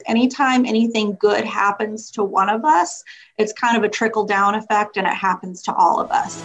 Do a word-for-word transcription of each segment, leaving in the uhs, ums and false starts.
Anytime anything good happens to one of us, it's kind of a trickle down effect and it happens to all of us.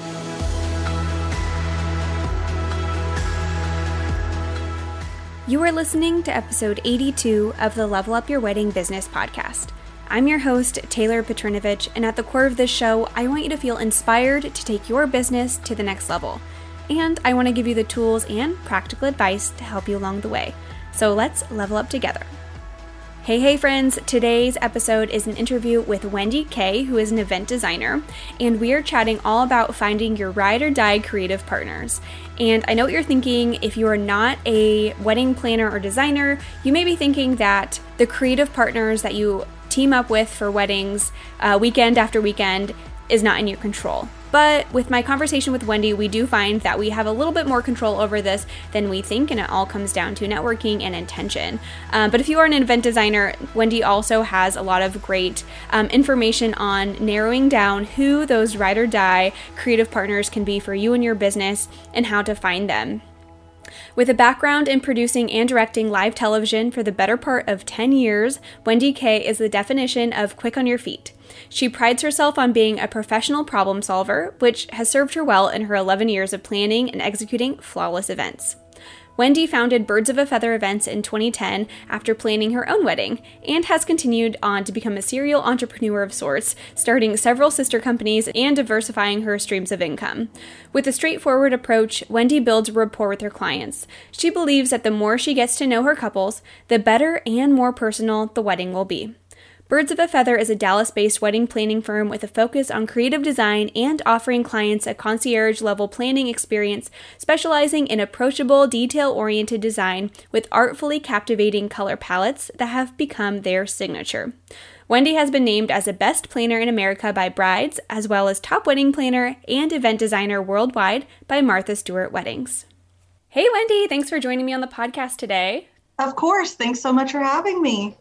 You are listening to episode eighty-two of the Level Up Your Wedding Business podcast. I'm your host, Taylor Petrinovich, and at the core of this show, I want you to feel inspired to take your business to the next level. And I want to give you the tools and practical advice to help you along the way. So let's level up together. Hey, hey friends, today's episode is an interview with Wendy Kay, who is an event designer, and we are chatting all about finding your ride or die creative partners. And I know what you're thinking. If you are not a wedding planner or designer, you may be thinking that the creative partners that you team up with for weddings uh, weekend after weekend is not in your control. But with my conversation with Wendy, we do find that we have a little bit more control over this than we think, and it all comes down to networking and intention. Um, but if you are an event designer, Wendy also has a lot of great um, information on narrowing down who those ride or die creative partners can be for you and your business and how to find them. With a background in producing and directing live television for the better part of ten years, Wendy Kay is the definition of quick on your feet. She prides herself on being a professional problem solver, which has served her well in her eleven years of planning and executing flawless events. Wendy founded Birds of a Feather Events in twenty ten after planning her own wedding, and has continued on to become a serial entrepreneur of sorts, starting several sister companies and diversifying her streams of income. With a straightforward approach, Wendy builds a rapport with her clients. She believes that the more she gets to know her couples, the better and more personal the wedding will be. Birds of a Feather is a Dallas-based wedding planning firm with a focus on creative design and offering clients a concierge-level planning experience, specializing in approachable, detail-oriented design with artfully captivating color palettes that have become their signature. Wendy has been named as a best planner in America by Brides, as well as top wedding planner and event designer worldwide by Martha Stewart Weddings. Hey, Wendy, thanks for joining me on the podcast today. Of course. Thanks so much for having me.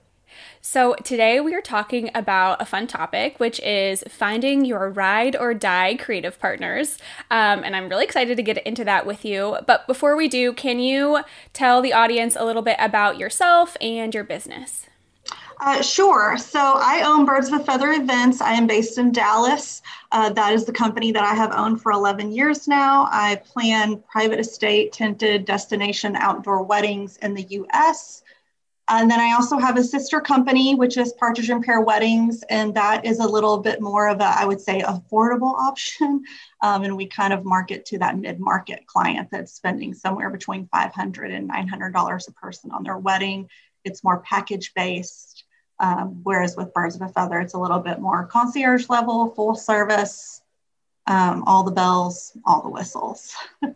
So today we are talking about a fun topic, which is finding your ride or die creative partners. Um, and I'm really excited to get into that with you. But before we do, can you tell the audience a little bit about yourself and your business? Uh, sure. So I own Birds of a Feather Events. I am based in Dallas. Uh, that is the company that I have owned for eleven years now. I plan private estate, tented destination outdoor weddings in the U S And then I also have a sister company, which is Partridge and Pear Weddings. And that is a little bit more of a, I would say, affordable option. Um, and we kind of market to that mid-market client that's spending somewhere between five hundred dollars and nine hundred dollars a person on their wedding. It's more package-based. Um, whereas with Birds of a Feather, it's a little bit more concierge level, full service, um, all the bells, all the whistles.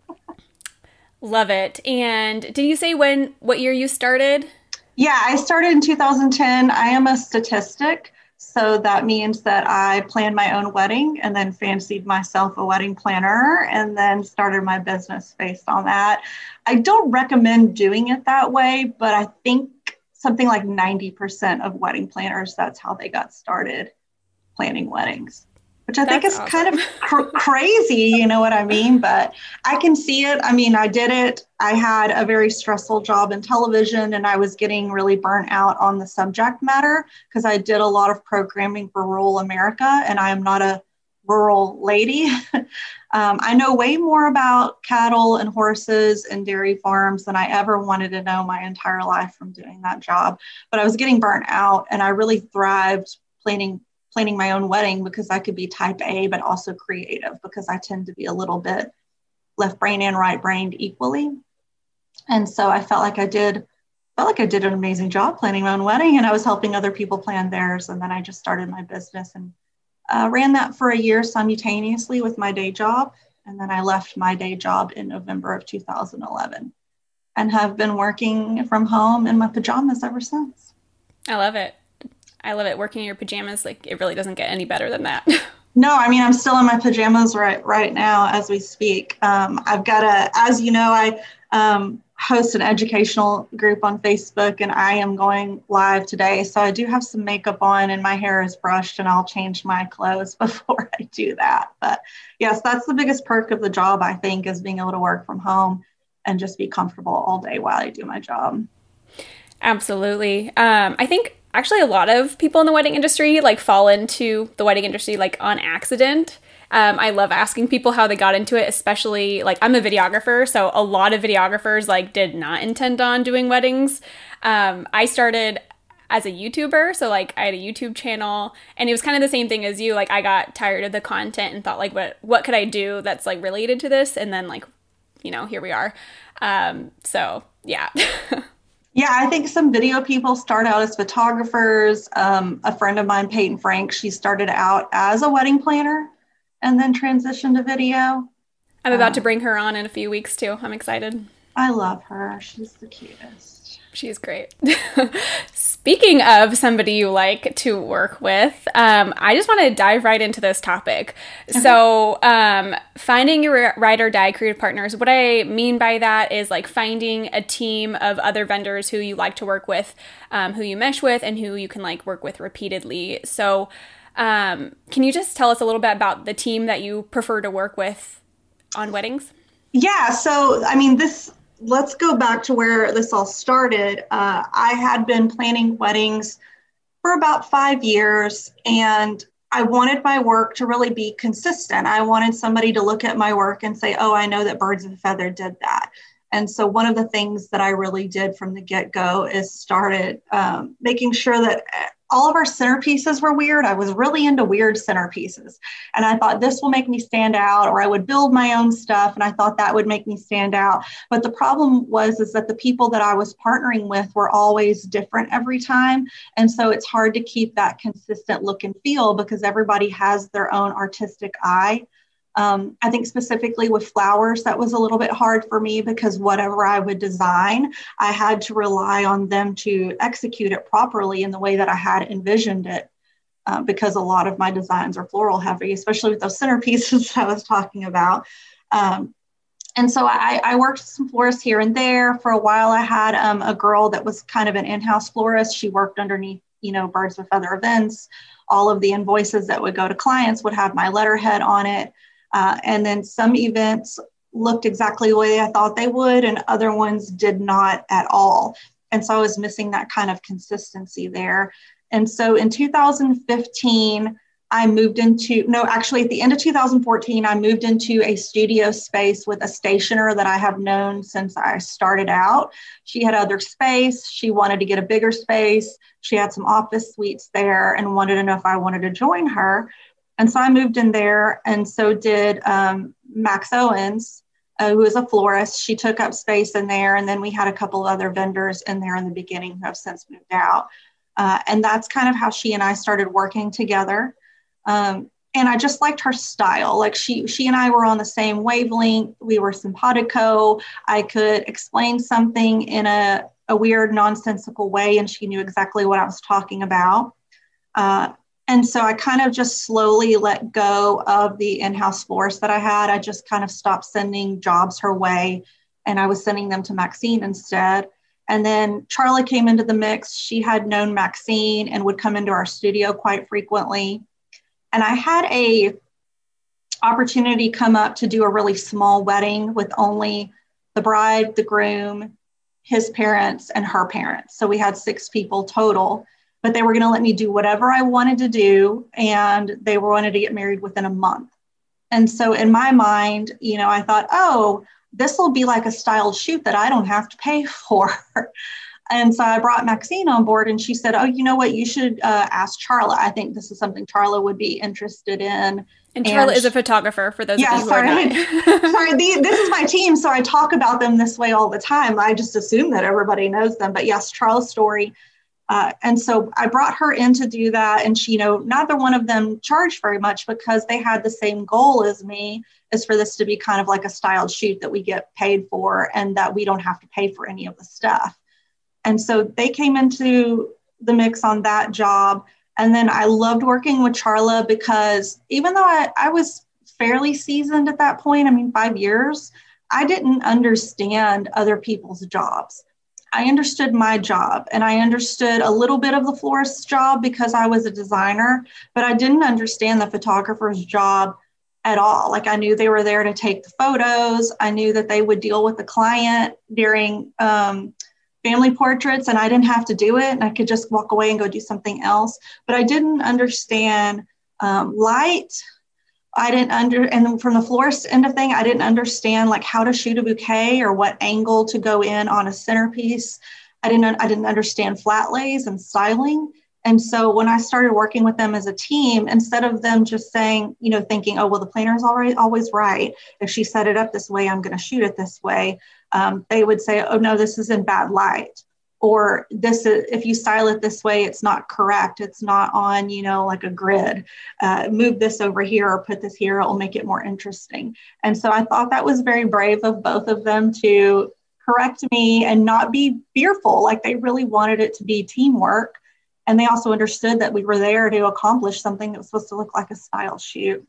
Love it. And did you say when, what year you started? Yeah, I started in two thousand ten. I am a statistic, so that means that I planned my own wedding and then fancied myself a wedding planner and then started my business based on that. I don't recommend doing it that way, but I think something like ninety percent of wedding planners, that's how they got started planning weddings. Which I think That's is awesome. kind of cr- crazy, you know what I mean? But I can see it. I mean, I did it. I had a very stressful job in television and I was getting really burnt out on the subject matter because I did a lot of programming for rural America and I am not a rural lady. um, I know way more about cattle and horses and dairy farms than I ever wanted to know my entire life from doing that job. But I was getting burnt out and I really thrived planning planning my own wedding because I could be type A, but also creative because I tend to be a little bit left brain and right brained equally. And so I felt like I did, felt like I did an amazing job planning my own wedding and I was helping other people plan theirs. And then I just started my business and uh, ran that for a year simultaneously with my day job. And then I left my day job in November of two thousand eleven and have been working from home in my pajamas ever since. I love it. I love it. Working in your pajamas, like it really doesn't get any better than that. No, I mean, I'm still in my pajamas right right now as we speak. Um, I've got a, as you know, I um, host an educational group on Facebook and I am going live today. So I do have some makeup on and my hair is brushed and I'll change my clothes before I do that. But yes, that's the biggest perk of the job, I think, is being able to work from home and just be comfortable all day while I do my job. Absolutely. Um, I think actually a lot of people in the wedding industry like fall into the wedding industry like on accident. Um, I love asking people how they got into it, especially like I'm a videographer. So a lot of videographers like did not intend on doing weddings. Um, I started as a YouTuber. So like I had a YouTube channel and it was kind of the same thing as you. Like I got tired of the content and thought like, what, what could I do that's like related to this? And then like, you know, here we are. Um, so yeah. Yeah, I think some video people start out as photographers. Um, a friend of mine, Peyton Frank, she started out as a wedding planner and then transitioned to video. I'm about um, to bring her on in a few weeks too. I'm excited. I love her. She's the cutest. She's great. Speaking of somebody you like to work with, um, I just want to dive right into this topic. Okay. So um, finding your ride or die creative partners, what I mean by that is like finding a team of other vendors who you like to work with, um, who you mesh with, and who you can like work with repeatedly. So um, can you just tell us a little bit about the team that you prefer to work with on weddings? Yeah. So, I mean, this... Let's go back to where this all started. Uh, I had been planning weddings for about five years, and I wanted my work to really be consistent. I wanted somebody to look at my work and say, oh, I know that Birds of a Feather did that. And so one of the things that I really did from the get-go is started um, making sure that all of our centerpieces were weird. I was really into weird centerpieces. And I thought this will make me stand out, or I would build my own stuff. And I thought that would make me stand out. But the problem was, is that the people that I was partnering with were always different every time. And so it's hard to keep that consistent look and feel because everybody has their own artistic eye. Um, I think specifically with flowers, that was a little bit hard for me because whatever I would design, I had to rely on them to execute it properly in the way that I had envisioned it. Uh, because a lot of my designs are floral heavy, especially with those centerpieces I was talking about. Um, and so I, I worked with some florists here and there. For a while, I had um, a girl that was kind of an in-house florist. She worked underneath, you know, Birds of a Feather events. All of the invoices that would go to clients would have my letterhead on it. Uh, and then some events looked exactly the way I thought they would, and other ones did not at all. And so I was missing that kind of consistency there. And so in two thousand fifteen, I moved into, no, actually at the end of two thousand fourteen, I moved into a studio space with a stationer that I have known since I started out. She had other space. She wanted to get a bigger space. She had some office suites there and wanted to know if I wanted to join her. And so I moved in there, and so did um, Max Owens, uh, who is a florist. She took up space in there, and then we had a couple of other vendors in there in the beginning who have since moved out. Uh, and that's kind of how she and I started working together. Um, and I just liked her style. Like she, she and I were on the same wavelength. We were simpatico. I could explain something in a, a weird, nonsensical way, and she knew exactly what I was talking about. Uh, And so I kind of just slowly let go of the in-house florist that I had. I just kind of stopped sending jobs her way, and I was sending them to Maxine instead. And then Charla came into the mix. She had known Maxine and would come into our studio quite frequently. And I had a opportunity come up to do a really small wedding with only the bride, the groom, his parents, and her parents. So we had six people total. But they were going to let me do whatever I wanted to do, and they wanted to get married within a month. And so in my mind, you know, I thought, oh, this will be like a styled shoot that I don't have to pay for. And so I brought Maxine on board, and she said, oh, you know what, you should uh, ask Charla. I think this is something Charla would be interested in. And Charla and is a photographer, for those yeah, of you sorry. who are not. sorry, the, this is my team, so I talk about them this way all the time. I just assume that everybody knows them. But yes, Charla's story. Uh, and so I brought her in to do that. And she, you know, neither one of them charged very much because they had the same goal as me, is for this to be kind of like a styled shoot that we get paid for and that we don't have to pay for any of the stuff. And so they came into the mix on that job. And then I loved working with Charla because even though I, I was fairly seasoned at that point, I mean, five years, I didn't understand other people's jobs. I understood my job, and I understood a little bit of the florist's job because I was a designer, but I didn't understand the photographer's job at all. Like I knew they were there to take the photos. I knew that they would deal with the client during um, family portraits and I didn't have to do it and I could just walk away and go do something else. But I didn't understand um, light. I didn't under, and from the florist end of thing, I didn't understand like how to shoot a bouquet or what angle to go in on a centerpiece. I didn't, I didn't understand flat lays and styling. And so when I started working with them as a team, instead of them just saying, you know, thinking, oh, well, the planner is already always right. If she set it up this way, I'm going to shoot it this way. Um, they would say, oh, no, this is in bad light. Or this is, if you style it this way, it's not correct. It's not on, you know, like a grid. Uh, move this over here or put this here. It will make it more interesting. And so I thought that was very brave of both of them to correct me and not be fearful. Like they really wanted it to be teamwork. And they also understood that we were there to accomplish something that was supposed to look like a style shoot.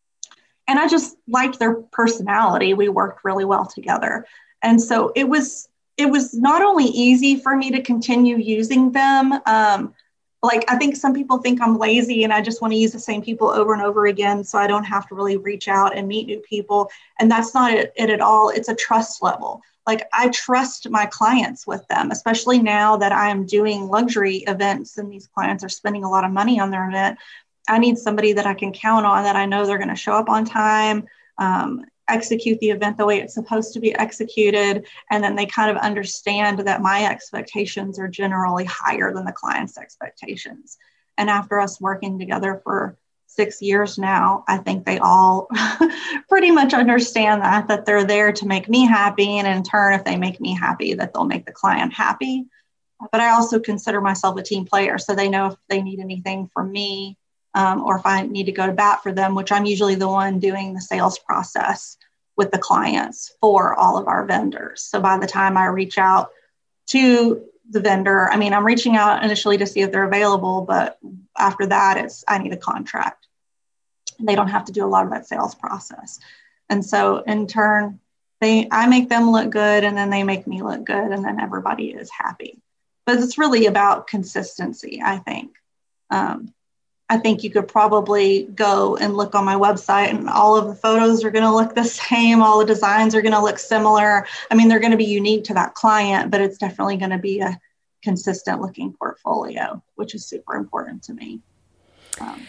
And I just liked their personality. We worked really well together. And so it was, it was not only easy for me to continue using them. Um, like, I think some people think I'm lazy and I just want to use the same people over and over again. So I don't have to really reach out and meet new people. And that's not it, it at all. It's a trust level. Like I trust my clients with them, especially now that I'm doing luxury events and these clients are spending a lot of money on their event. I need somebody that I can count on, that I know they're going to show up on time, um, execute the event the way it's supposed to be executed. And then they kind of understand that my expectations are generally higher than the client's expectations. And after us working together for six years now, I think they all pretty much understand that, that they're there to make me happy. And in turn, if they make me happy, that they'll make the client happy. But I also consider myself a team player. So they know if they need anything from me, um, or if I need to go to bat for them, which I'm usually the one doing the sales process with the clients for all of our vendors. So by the time I reach out to the vendor, I mean, I'm reaching out initially to see if they're available, but after that, it's, I need a contract. And they don't have to do a lot of that sales process. And so in turn, they, I make them look good and then they make me look good and then everybody is happy. But it's really about consistency, I think. Um, I think you could probably go and look on my website and all of the photos are going to look the same. All the designs are going to look similar. I mean, they're going to be unique to that client, but it's definitely going to be a consistent looking portfolio, which is super important to me. Um,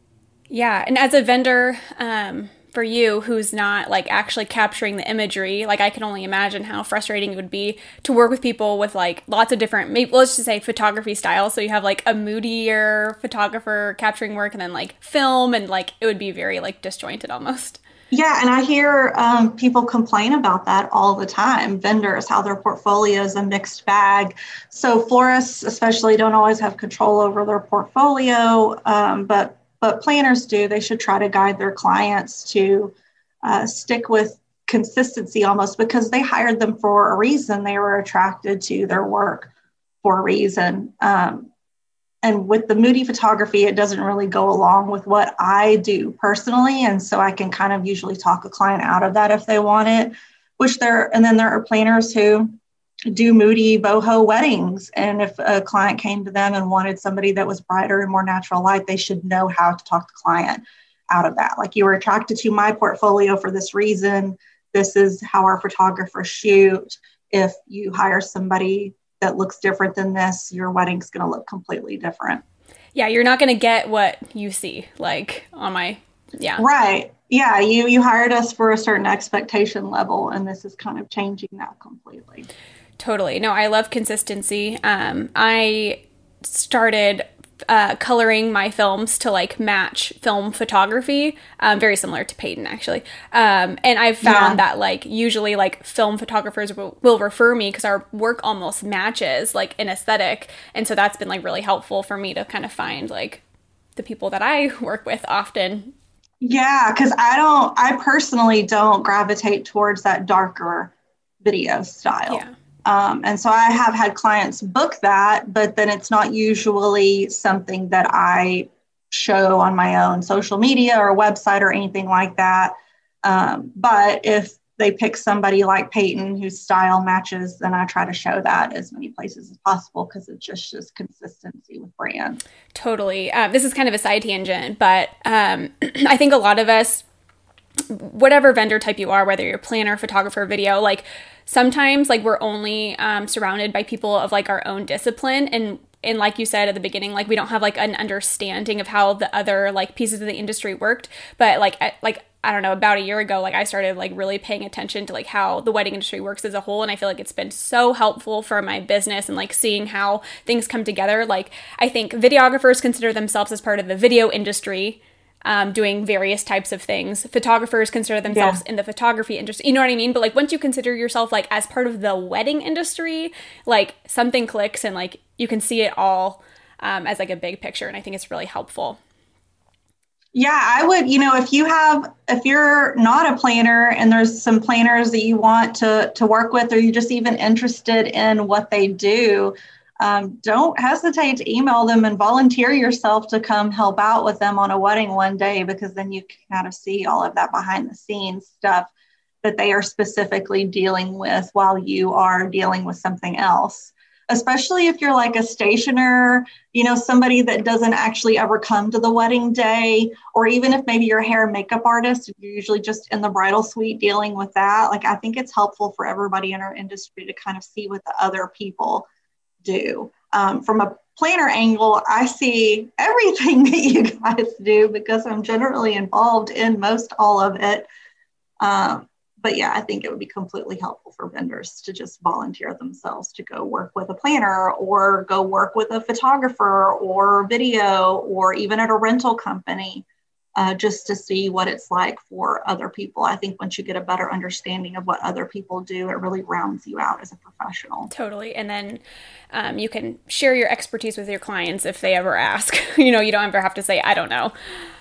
yeah. And as a vendor, um, for you who's not like actually capturing the imagery, like I can only imagine how frustrating it would be to work with people with like lots of different, maybe let's just say photography styles. So you have like a moodier photographer capturing work and then like film, and like it would be very like disjointed almost. Yeah. And I hear um, people complain about that all the time. Vendors, how their portfolio is a mixed bag. So florists especially don't always have control over their portfolio, um, but But planners do. They should try to guide their clients to uh, stick with consistency almost, because they hired them for a reason. They were attracted to their work for a reason. Um, and with the moody photography, it doesn't really go along with what I do personally. And so I can kind of usually talk a client out of that if they want it, which there, and then there are planners who do moody boho weddings. And if a client came to them and wanted somebody that was brighter and more natural light, they should know how to talk the client out of that. Like, you were attracted to my portfolio for this reason. This is how our photographers shoot. If you hire somebody that looks different than this, your wedding's going to look completely different. Yeah. You're not going to get what you see like on my, yeah. Right. Yeah. You, you hired us for a certain expectation level, and this is kind of changing that completely. Totally. No, I love consistency. Um, I started uh, coloring my films to like match film photography, um, very similar to Peyton actually. Um, and I've found yeah. that like usually like film photographers will, will refer me because our work almost matches like an aesthetic. And so that's been like really helpful for me to kind of find like the people that I work with often. Yeah, because I don't, I personally don't gravitate towards that darker video style. Yeah. Um, and so I have had clients book that, but then it's not usually something that I show on my own social media or website or anything like that. Um, but if they pick somebody like Peyton whose style matches, then I try to show that as many places as possible, because it's just just consistency with brands. Totally. Uh, this is kind of a side tangent, but um, I think a lot of us whatever vendor type you are, whether you're a planner, photographer, video, like sometimes like we're only um, surrounded by people of like our own discipline. And And like you said at the beginning, like we don't have like an understanding of how the other like pieces of the industry worked. But like, I, like, I don't know, about a year ago, like I started like really paying attention to like how the wedding industry works as a whole. And I feel like it's been so helpful for my business and like seeing how things come together. Like I think videographers consider themselves as part of the video industry, um, doing various types of things. Photographers consider themselves yeah. in the photography industry. You know what I mean? But like once you consider yourself like as part of the wedding industry, like something clicks and like you can see it all um, as like a big picture. And I think it's really helpful. Yeah, I would, you know, if you have, if you're not a planner and there's some planners that you want to, to work with, or you're just even interested in what they do, um, don't hesitate to email them and volunteer yourself to come help out with them on a wedding one day, because then you can kind of see all of that behind the scenes stuff that they are specifically dealing with while you are dealing with something else. Especially if you're like a stationer, you know, somebody that doesn't actually ever come to the wedding day, or even if maybe you're a hair and makeup artist, you're usually just in the bridal suite dealing with that. Like, I think it's helpful for everybody in our industry to kind of see what the other people do. Um, from a planner angle, I see everything that you guys do because I'm generally involved in most all of it. Um, But yeah, I think it would be completely helpful for vendors to just volunteer themselves to go work with a planner or go work with a photographer or video or even at a rental company, uh, just to see what it's like for other people. I think once you get a better understanding of what other people do, it really rounds you out as a professional. Totally. And then um, you can share your expertise with your clients if they ever ask. You know, you don't ever have to say, I don't know.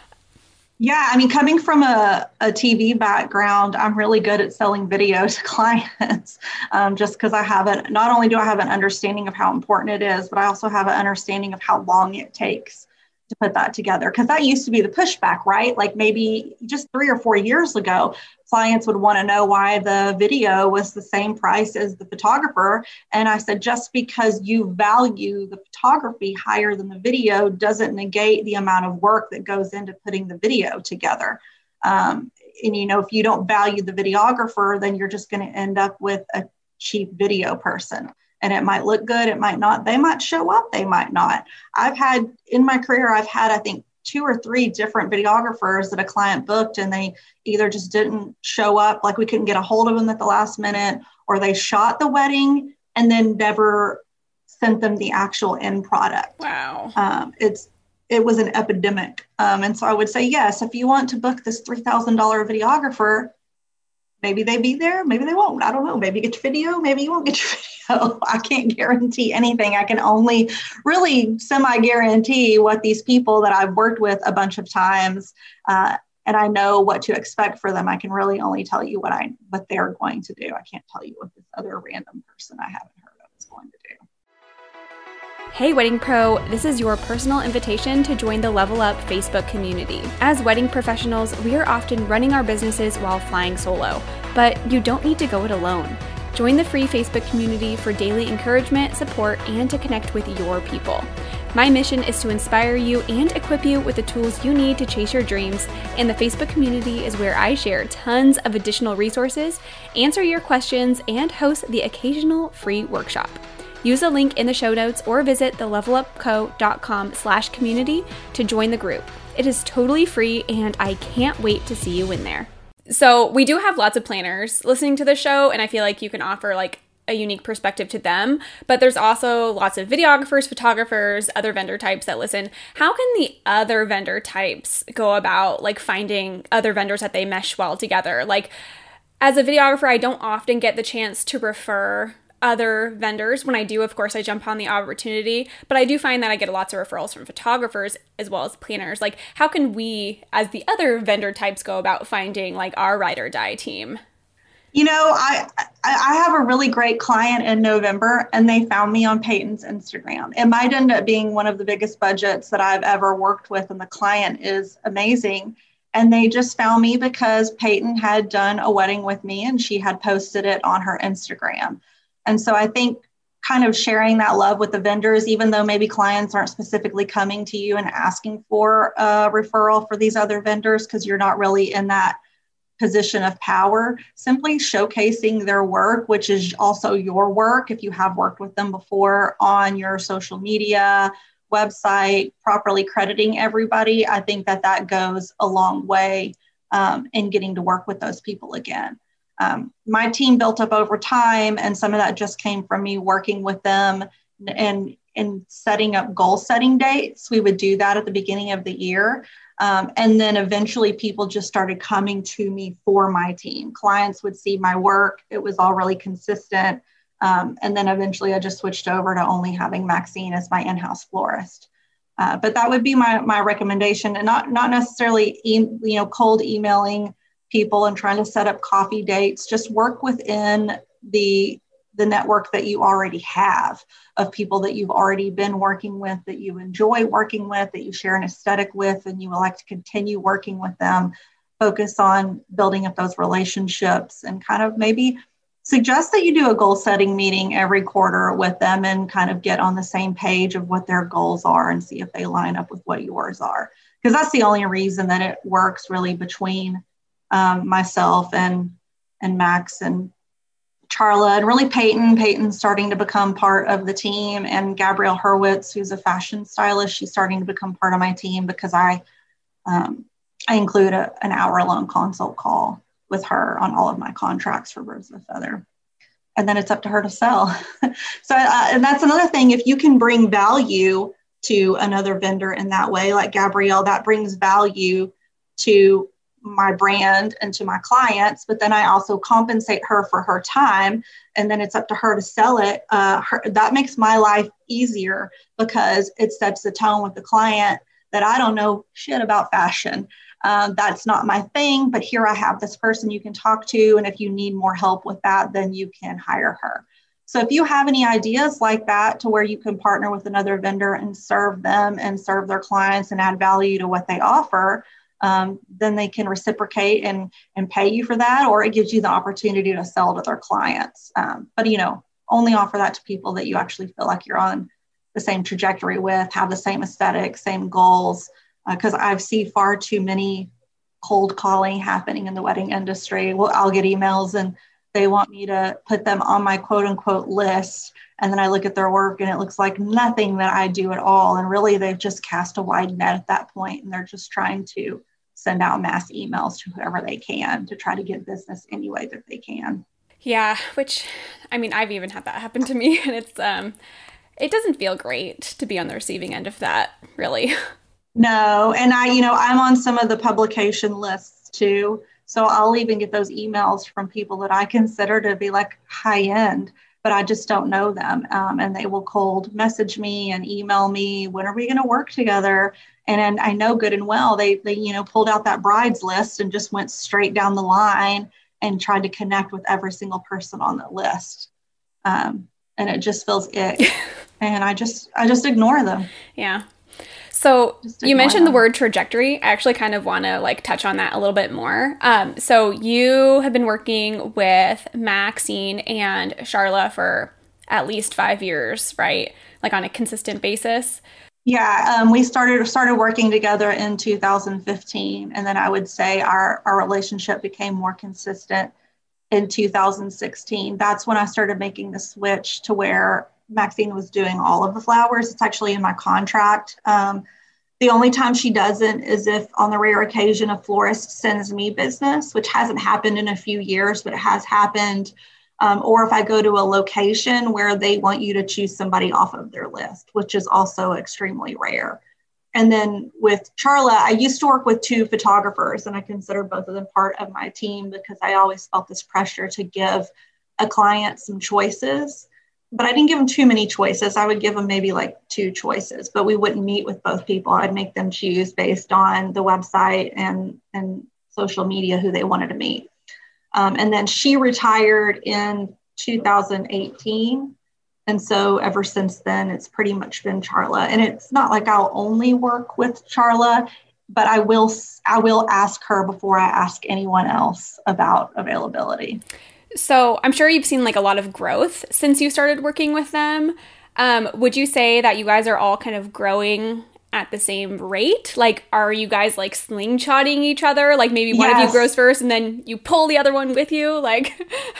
Yeah, I mean, coming from a, a T V background, I'm really good at selling video to clients, um, just because I have an, not only do I have an understanding of how important it is, but I also have an understanding of how long it takes to put that together. Because that used to be the pushback, right? Like maybe just three or four years ago, clients would want to know why the video was the same price as the photographer. And I said, just because you value the photography higher than the video doesn't negate the amount of work that goes into putting the video together. Um, and, you know, if you don't value the videographer, then you're just going to end up with a cheap video person. And it might look good, it might not. They might show up, they might not. I've had, in my career, I've had, I think, two or three different videographers that a client booked, and they either just didn't show up, like we couldn't get a hold of them at the last minute, or they shot the wedding and then never sent them the actual end product. Wow. Um, it's it was an epidemic. Um, and so I would say, yes, if you want to book this three thousand dollars videographer, maybe they be there, maybe they won't. I don't know. Maybe get your video, maybe you won't get your video. I can't guarantee anything. I can only really semi-guarantee what these people that I've worked with a bunch of times, uh, and I know what to expect for them. I can really only tell you what I what they're going to do. I can't tell you what this other random person I haven't heard of is going to do. Hey Wedding Pro, this is your personal invitation to join the Level Up Facebook community. As wedding professionals, we are often running our businesses while flying solo, but you don't need to go it alone. Join the free Facebook community for daily encouragement, support, and to connect with your people. My mission is to inspire you and equip you with the tools you need to chase your dreams, and the Facebook community is where I share tons of additional resources, answer your questions, and host the occasional free workshop. Use a link in the show notes or visit thelevelupco.com slash community to join the group. It is totally free, and I can't wait to see you in there. So we do have lots of planners listening to the show, and I feel like you can offer like a unique perspective to them, but there's also lots of videographers, photographers, other vendor types that listen. How can the other vendor types go about like finding other vendors that they mesh well together? Like as a videographer, I don't often get the chance to refer other vendors. When I do, of course, I jump on the opportunity, but I do find that I get lots of referrals from photographers as well as planners. Like, how can we, as the other vendor types, go about finding like our ride or die team? You know, I I have a really great client in November, and they found me on Peyton's Instagram. It might end up being one of the biggest budgets that I've ever worked with, and the client is amazing. And they just found me because Peyton had done a wedding with me, and she had posted it on her Instagram. And so I think kind of sharing that love with the vendors, even though maybe clients aren't specifically coming to you and asking for a referral for these other vendors, because you're not really in that position of power, simply showcasing their work, which is also your work if you have worked with them before, on your social media, website, properly crediting everybody. I think that that goes a long way um, in getting to work with those people again. Um, my team built up over time, and some of that just came from me working with them and, and setting up goal setting dates. We would do that at the beginning of the year. Um, and then eventually people just started coming to me for my team. Clients would see my work. It was all really consistent. Um, and then eventually I just switched over to only having Maxine as my in-house florist. Uh, but that would be my my recommendation, and not, not necessarily e- you know, cold emailing people and trying to set up coffee dates. Just work within the the network that you already have of people that you've already been working with, that you enjoy working with, that you share an aesthetic with, and you would like to continue working with them. Focus on building up those relationships and kind of maybe suggest that you do a goal setting meeting every quarter with them and kind of get on the same page of what their goals are and see if they line up with what yours are. Because that's the only reason that it works really between um, myself and, and Max and Charla, and really Peyton. Peyton's starting to become part of the team, and Gabrielle Hurwitz, who's a fashion stylist, she's starting to become part of my team because I um, I include a, an hour-long consult call with her on all of my contracts for Birds of a Feather. And then it's up to her to sell. so, uh, and that's another thing. If you can bring value to another vendor in that way, like Gabrielle, that brings value to my brand and to my clients, but then I also compensate her for her time, and then it's up to her to sell it. Uh, her, that makes my life easier because it sets the tone with the client that I don't know shit about fashion. Um, that's not my thing, but here I have this person you can talk to, and if you need more help with that, then you can hire her. So if you have any ideas like that to where you can partner with another vendor and serve them and serve their clients and add value to what they offer, Um, then they can reciprocate and, and pay you for that, or it gives you the opportunity to sell to their clients. Um, but, you know, only offer that to people that you actually feel like you're on the same trajectory with, have the same aesthetic, same goals, because uh, I've seen far too many cold calling happening in the wedding industry. Well, I'll get emails and they want me to put them on my quote unquote list. And then I look at their work and it looks like nothing that I do at all. And really, they've just cast a wide net at that point, and they're just trying to send out mass emails to whoever they can to try to get business any way that they can. Yeah, which, I mean, I've even had that happen to me, and it's, um, it doesn't feel great to be on the receiving end of that, really. No, and I, you know, I'm on some of the publication lists too. So I'll even get those emails from people that I consider to be like high end, but I just don't know them. Um, and they will cold message me and email me, when are we going to work together? And, and I know good and well, they, they, you know, pulled out that brides list and just went straight down the line and tried to connect with every single person on the list. Um, and it just feels ick. And I just, I just ignore them. Yeah. So you mentioned them. The word trajectory. I actually kind of want to like touch on that a little bit more. Um, so you have been working with Maxine and Charla for at least five years, right? Like on a consistent basis. Yeah, um, we started started working together in two thousand fifteen, and then I would say our, our relationship became more consistent in two thousand sixteen. That's when I started making the switch to where Maxine was doing all of the flowers. It's actually in my contract. Um, the only time she doesn't is if on the rare occasion a florist sends me business, which hasn't happened in a few years, but it has happened. Um, or if I go to a location where they want you to choose somebody off of their list, which is also extremely rare. And then with Charla, I used to work with two photographers, and I consider both of them part of my team because I always felt this pressure to give a client some choices. But I didn't give them too many choices. I would give them maybe like two choices, but we wouldn't meet with both people. I'd make them choose based on the website and, and social media who they wanted to meet. Um, and then she retired in two thousand eighteen. And so ever since then, it's pretty much been Charla. And it's not like I'll only work with Charla, but I will, I will ask her before I ask anyone else about availability. So I'm sure you've seen like a lot of growth since you started working with them. Um, would you say that you guys are all kind of growing at the same rate? Like, are you guys like slingshotting each other? Like maybe one yes. of you grows first and then you pull the other one with you? Like,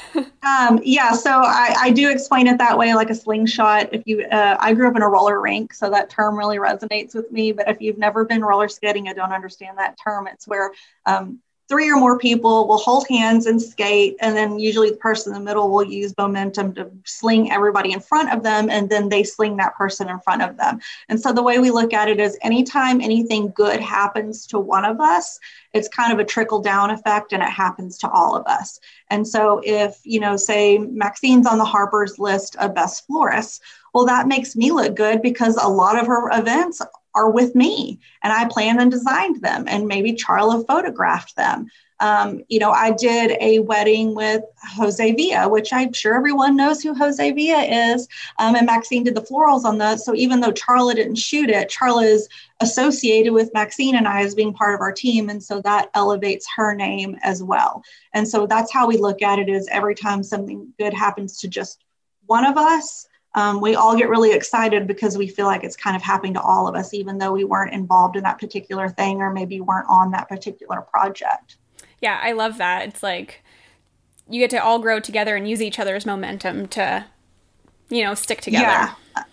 um, yeah, so I, I do explain it that way, like a slingshot. If you, uh, I grew up in a roller rink, so that term really resonates with me. But if you've never been roller skating, I don't understand that term. It's where um, three or more people will hold hands and skate, and then usually the person in the middle will use momentum to sling everybody in front of them, and then they sling that person in front of them. And so the way we look at it is anytime anything good happens to one of us, it's kind of a trickle down effect, and it happens to all of us. And so if, you know, say Maxine's on the Harper's list of best florists, well, that makes me look good because a lot of her events are with me and I planned and designed them, and maybe Charla photographed them. Um, you know, I did a wedding with Jose Villa, which I'm sure everyone knows who Jose Villa is. Um, and Maxine did the florals on that. So even though Charla didn't shoot it, Charla is associated with Maxine and I as being part of our team. And so that elevates her name as well. And so that's how we look at it, is every time something good happens to just one of us, Um, we all get really excited because we feel like it's kind of happening to all of us, even though we weren't involved in that particular thing or maybe weren't on that particular project. Yeah, I love that. It's like you get to all grow together and use each other's momentum to, you know, stick together. Yeah.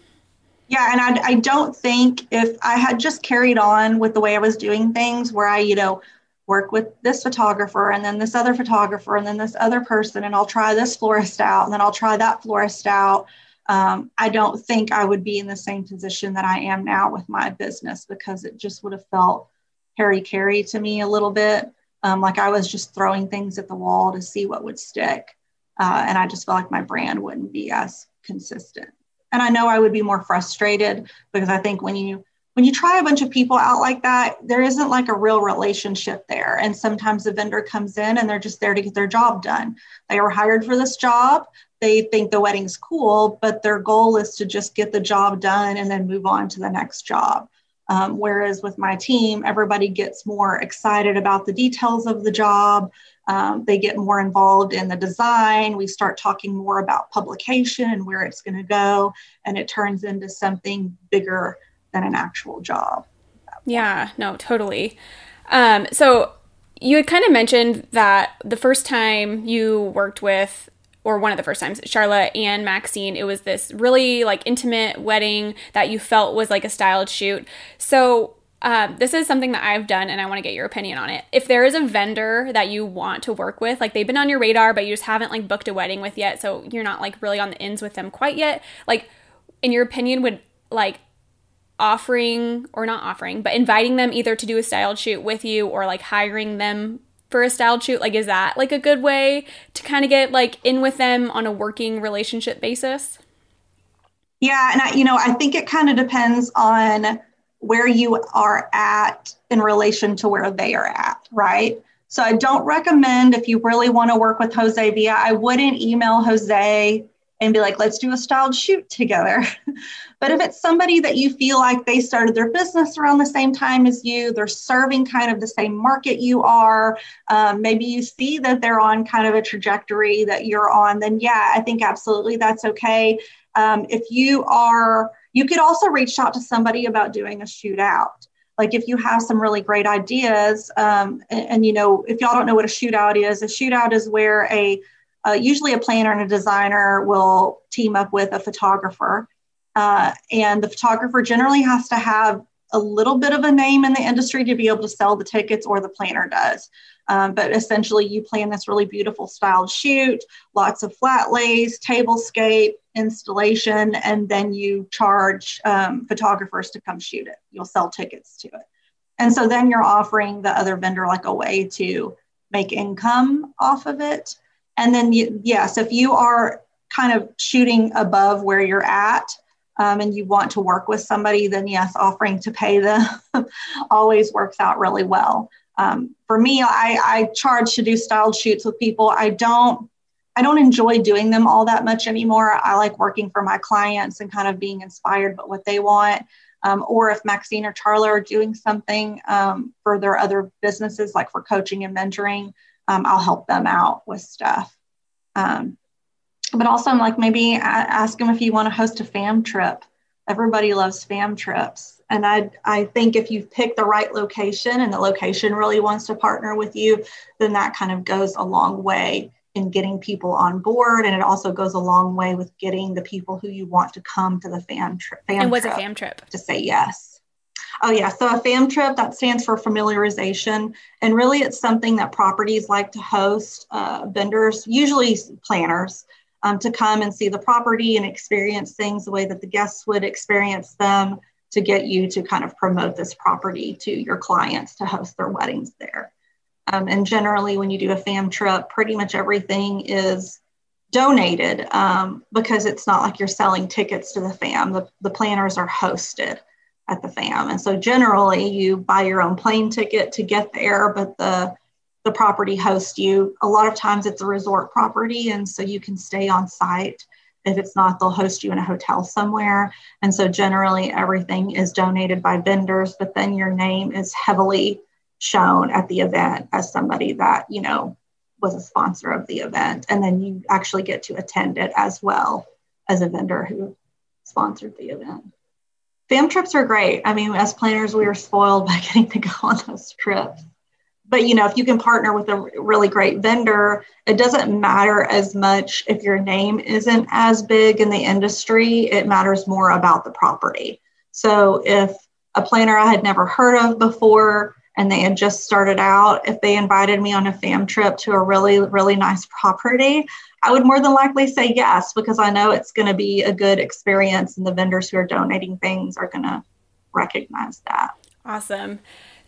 Yeah. And I, I don't think if I had just carried on with the way I was doing things, where I, you know, work with this photographer and then this other photographer and then this other person, and I'll try this florist out and then I'll try that florist out. Um, I don't think I would be in the same position that I am now with my business, because it just would have felt hairy-carry to me a little bit. Um, like I was just throwing things at the wall to see what would stick. Uh, and I just felt like my brand wouldn't be as consistent. And I know I would be more frustrated, because I think when you when you try a bunch of people out like that, there isn't like a real relationship there. And sometimes the vendor comes in and they're just there to get their job done. They were hired for this job. They think the wedding's cool, but their goal is to just get the job done and then move on to the next job. Um, whereas with my team, everybody gets more excited about the details of the job. Um, they get more involved in the design. We start talking more about publication and where it's going to go. And it turns into something bigger than an actual job. Yeah, no, totally. Um, so you had kind of mentioned that the first time you worked with, or one of the first times, Charla and Maxine, it was this really like intimate wedding that you felt was like a styled shoot. So um, this is something that I've done, and I want to get your opinion on it. If there is a vendor that you want to work with, like they've been on your radar, but you just haven't like booked a wedding with yet, so you're not like really on the ins with them quite yet, like in your opinion, would like offering or not offering, but inviting them either to do a styled shoot with you or like hiring them for a styled shoot, like is that like a good way to kind of get like in with them on a working relationship basis? Yeah. And I, you know, I think it kind of depends on where you are at in relation to where they are at, right? So I don't recommend, if you really want to work with Jose Villa, I wouldn't email Jose and be like, let's do a styled shoot together. But if it's somebody that you feel like they started their business around the same time as you, they're serving kind of the same market you are, um, maybe you see that they're on kind of a trajectory that you're on, then yeah, I think absolutely that's okay. Um, if you are, you could also reach out to somebody about doing a shoot out. Like if you have some really great ideas, um, and, and, you know, if y'all don't know what a shootout is, a shootout is where a Uh, usually a planner and a designer will team up with a photographer. Uh, and the photographer generally has to have a little bit of a name in the industry to be able to sell the tickets, or the planner does. Um, but essentially you plan this really beautiful styled shoot, lots of flat lays, tablescape, installation, and then you charge um, photographers to come shoot it. You'll sell tickets to it. And so then you're offering the other vendor like a way to make income off of it. And then, you, yes, if you are kind of shooting above where you're at um, and you want to work with somebody, then yes, offering to pay them always works out really well. Um, for me, I, I charge to do styled shoots with people. I don't, I don't enjoy doing them all that much anymore. I like working for my clients and kind of being inspired by what they want. Um, or if Maxine or Charla are doing something um, for their other businesses, like for coaching and mentoring, Um, I'll help them out with stuff. Um, but also I'm like, maybe a- ask them if you want to host a fam trip. Everybody loves fam trips. And I, I think if you've picked the right location and the location really wants to partner with you, then that kind of goes a long way in getting people on board. And it also goes a long way with getting the people who you want to come to the fam, tri- fam and what's trip a fam trip? to say yes. Oh yeah. So a fam trip, that stands for familiarization. And really it's something that properties like to host, uh, vendors, usually planners, um, to come and see the property and experience things the way that the guests would experience them, to get you to kind of promote this property to your clients to host their weddings there. Um, and generally when you do a fam trip, pretty much everything is donated um, because it's not like you're selling tickets to the fam. The, the planners are hosted at the fam. And so generally you buy your own plane ticket to get there, but the, the property hosts you. A lot of times it's a resort property, and so you can stay on site. If it's not, they'll host you in a hotel somewhere. And so generally everything is donated by vendors, but then your name is heavily shown at the event as somebody that, you know, was a sponsor of the event. And then you actually get to attend it as well as a vendor who sponsored the event. Fam trips are great. I mean, as planners, we were spoiled by getting to go on those trips. But, you know, if you can partner with a really great vendor, it doesn't matter as much if your name isn't as big in the industry. It matters more about the property. So if a planner I had never heard of before and they had just started out, if they invited me on a fam trip to a really, really nice property, I would more than likely say yes, because I know it's going to be a good experience and the vendors who are donating things are going to recognize that. Awesome.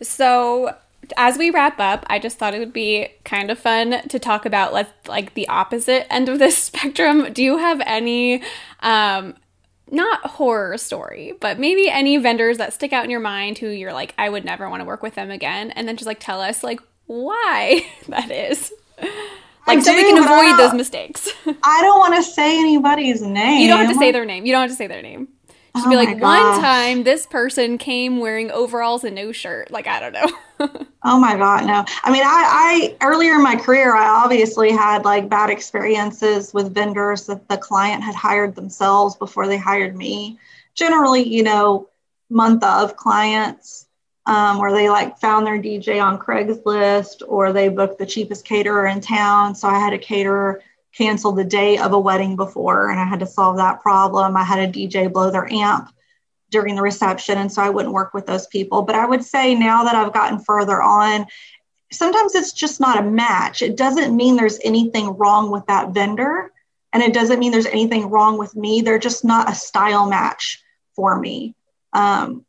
So as we wrap up, I just thought it would be kind of fun to talk about let's like the opposite end of this spectrum. Do you have any, um, not horror story, but maybe any vendors that stick out in your mind who you're like, I would never want to work with them again? And then just like tell us like why that is. Like, I so do, we can avoid those mistakes. I don't want to say anybody's name. You don't have to say their name. You don't have to say their name. Just oh be like, one time this person came wearing overalls and no shirt. Like, I don't know. Oh my God, no. I mean, I, I earlier in my career, I obviously had like bad experiences with vendors that the client had hired themselves before they hired me. Generally, you know, month of clients um, where they like found their D J on Craigslist or they booked the cheapest caterer in town. So I had a caterer cancel the day of a wedding before and I had to solve that problem. I had a D J blow their amp during the reception. And so I wouldn't work with those people. But I would say now that I've gotten further on, sometimes it's just not a match. It doesn't mean there's anything wrong with that vendor. And it doesn't mean there's anything wrong with me. They're just not a style match for me. Um,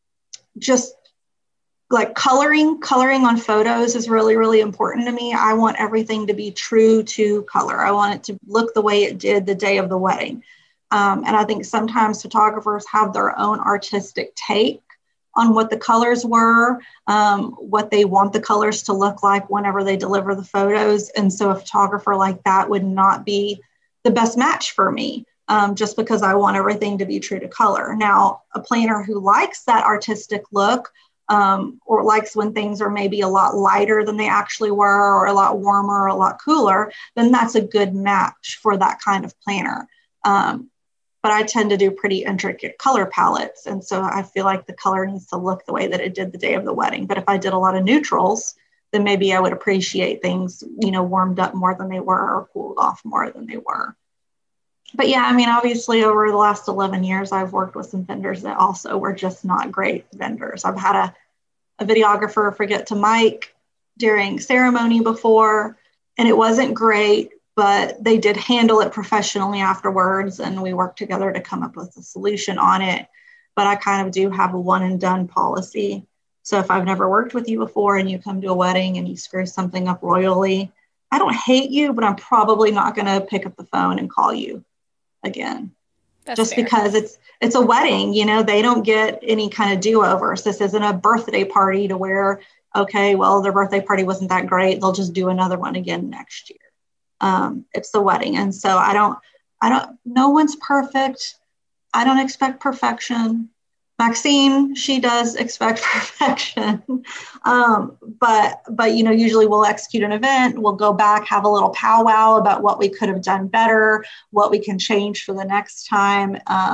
just like coloring, coloring on photos is really, really important to me. I want everything to be true to color. I want it to look the way it did the day of the wedding. Um, and I think sometimes photographers have their own artistic take on what the colors were, um, what they want the colors to look like whenever they deliver the photos. And so a photographer like that would not be the best match for me, um, just because I want everything to be true to color. Now, a planner who likes that artistic look um, or likes when things are maybe a lot lighter than they actually were or a lot warmer or a lot cooler, then that's a good match for that kind of planner. Um, But I tend to do pretty intricate color palettes. And so I feel like the color needs to look the way that it did the day of the wedding. But if I did a lot of neutrals, then maybe I would appreciate things, you know, warmed up more than they were or cooled off more than they were. But yeah, I mean, obviously over the last eleven years, I've worked with some vendors that also were just not great vendors. I've had a, a videographer forget to mic during ceremony before, and it wasn't great. But they did handle it professionally afterwards, and we worked together to come up with a solution on it. But I kind of do have a one and done policy. So if I've never worked with you before and you come to a wedding and you screw something up royally, I don't hate you, but I'm probably not going to pick up the phone and call you again. That's just fair. Because it's it's a wedding, you know, they don't get any kind of do-overs. This isn't a birthday party to where, okay, well, their birthday party wasn't that great. They'll just do another one again next year. Um, it's the wedding. And so I don't, I don't, no one's perfect. I don't expect perfection. Maxine, she does expect perfection. um, but, but, you know, usually we'll execute an event, we'll go back, have a little powwow about what we could have done better, what we can change for the next time. Um,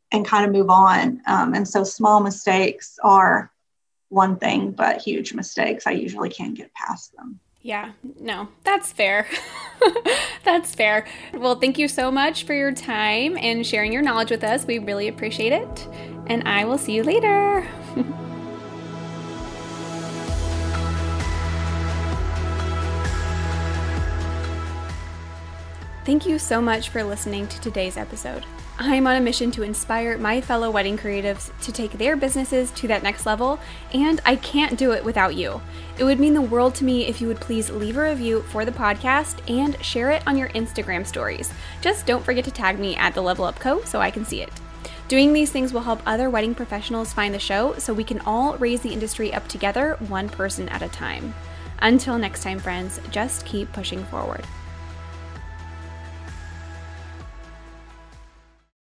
and kind of move on. Um, and so small mistakes are one thing, but huge mistakes, I usually can't get past them. Yeah, no, that's fair. That's fair. Well, thank you so much for your time and sharing your knowledge with us. We really appreciate it. And I will see you later. Thank you so much for listening to today's episode. I'm on a mission to inspire my fellow wedding creatives to take their businesses to that next level, and I can't do it without you. It would mean the world to me if you would please leave a review for the podcast and share it on your Instagram stories. Just don't forget to tag me at The Level Up Co so I can see it. Doing these things will help other wedding professionals find the show so we can all raise the industry up together, one person at a time. Until next time, friends, just keep pushing forward.